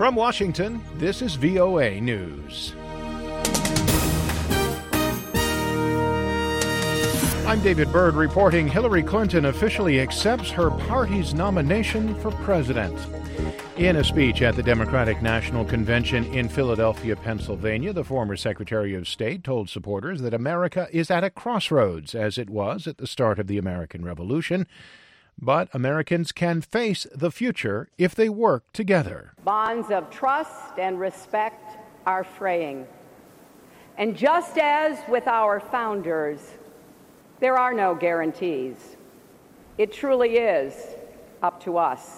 From Washington, this is VOA News. I'm David Byrd reporting Hillary Clinton officially accepts her party's nomination for president. In a speech at the Democratic National Convention in Philadelphia, Pennsylvania, the former Secretary of State told supporters that America is at a crossroads, as it was at the start of the American Revolution. But Americans can face the future if they work together. Bonds of trust and respect are fraying. And just as with our founders, there are no guarantees. It truly is up to us.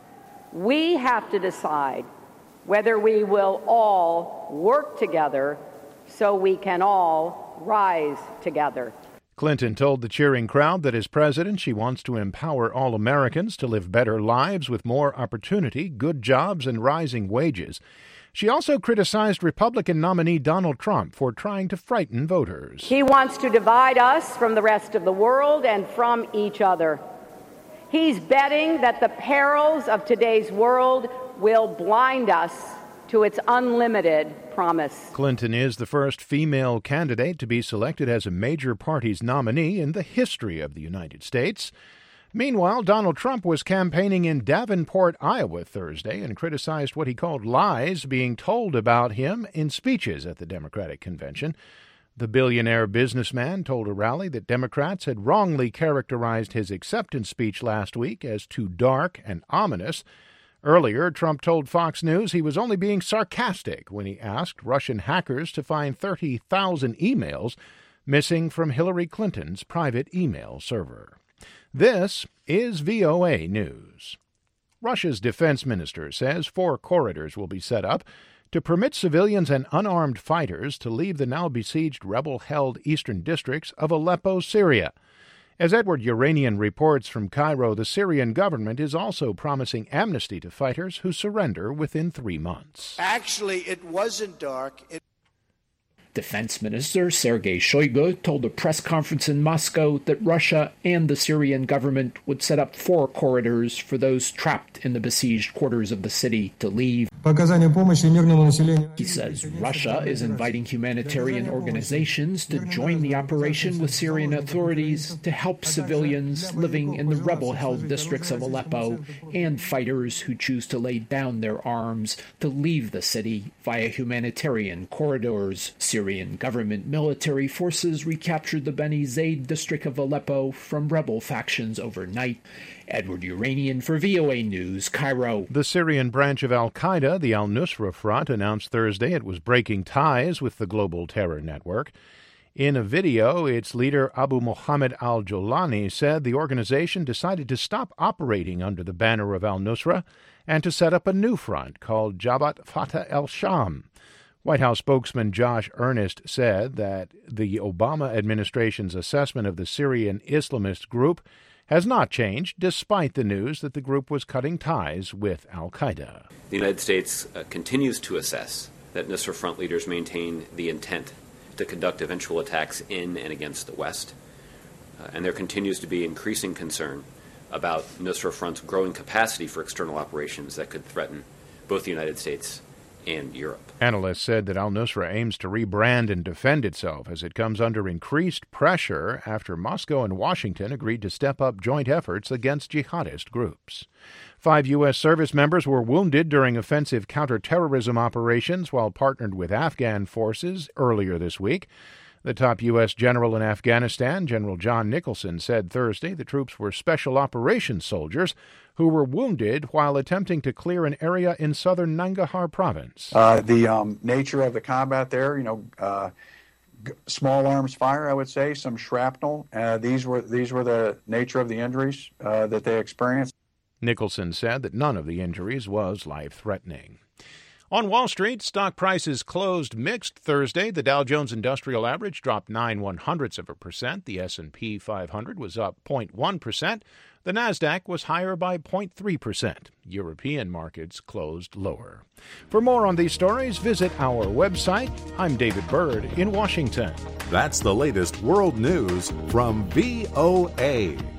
We have to decide whether we will all work together so we can all rise together. Clinton told the cheering crowd that as president, she wants to empower all Americans to live better lives with more opportunity, good jobs, and rising wages. She also criticized Republican nominee Donald Trump for trying to frighten voters. He wants to divide us from the rest of the world and from each other. He's betting that the perils of today's world will blind us to its unlimited promise. Clinton is the first female candidate to be selected as a major party's nominee in the history of the United States. Meanwhile, Donald Trump was campaigning in Davenport, Iowa, Thursday and criticized what he called lies being told about him in speeches at the Democratic convention. The billionaire businessman told a rally that Democrats had wrongly characterized his acceptance speech last week as too dark and ominous. Earlier, Trump told Fox News he was only being sarcastic when he asked Russian hackers to find 30,000 emails missing from Hillary Clinton's private email server. This is VOA News. Russia's defense minister says 4 corridors will be set up to permit civilians and unarmed fighters to leave the now-besieged rebel-held eastern districts of Aleppo, Syria. As Edward Uranian reports from Cairo, the Syrian government is also promising amnesty to fighters who surrender within 3 months. Actually, it wasn't dark. Defense Minister Sergei Shoigu told a press conference in Moscow that Russia and the Syrian government would set up 4 corridors for those trapped in the besieged quarters of the city to leave. He says Russia is inviting humanitarian organizations to join the operation with Syrian authorities to help civilians living in the rebel-held districts of Aleppo and fighters who choose to lay down their arms to leave the city via humanitarian corridors. Syrian government military forces recaptured the Beni Zaid district of Aleppo from rebel factions overnight. Edward Uranian for VOA News, Cairo. The Syrian branch of al-Qaeda, the al-Nusra Front, announced Thursday it was breaking ties with the global terror network. In a video, its leader Abu Mohammed al-Jolani said the organization decided to stop operating under the banner of al-Nusra and to set up a new front called Jabhat Fatah al-Sham. White House spokesman Josh Earnest said that the Obama administration's assessment of the Syrian Islamist group has not changed, despite the news that the group was cutting ties with al-Qaeda. The United States continues to assess that Nusra Front leaders maintain the intent to conduct eventual attacks in and against the West. And there continues to be increasing concern about Nusra Front's growing capacity for external operations that could threaten both the United States and Europe. Analysts said that al-Nusra aims to rebrand and defend itself as it comes under increased pressure after Moscow and Washington agreed to step up joint efforts against jihadist groups. 5 U.S. service members were wounded during offensive counterterrorism operations while partnered with Afghan forces earlier this week. The top U.S. general in Afghanistan, General John Nicholson, said Thursday the troops were special operations soldiers who were wounded while attempting to clear an area in southern Nangarhar province. The nature of the combat there, small arms fire, I would say, some shrapnel. These were the nature of the injuries that they experienced. Nicholson said that none of the injuries was life-threatening. On Wall Street, stock prices closed mixed Thursday. The Dow Jones Industrial Average dropped 0.09%. The S&P 500 was up 0.1%. The Nasdaq was higher by 0.3%. European markets closed lower. For more on these stories, visit our website. I'm David Byrd in Washington. That's the latest world news from VOA.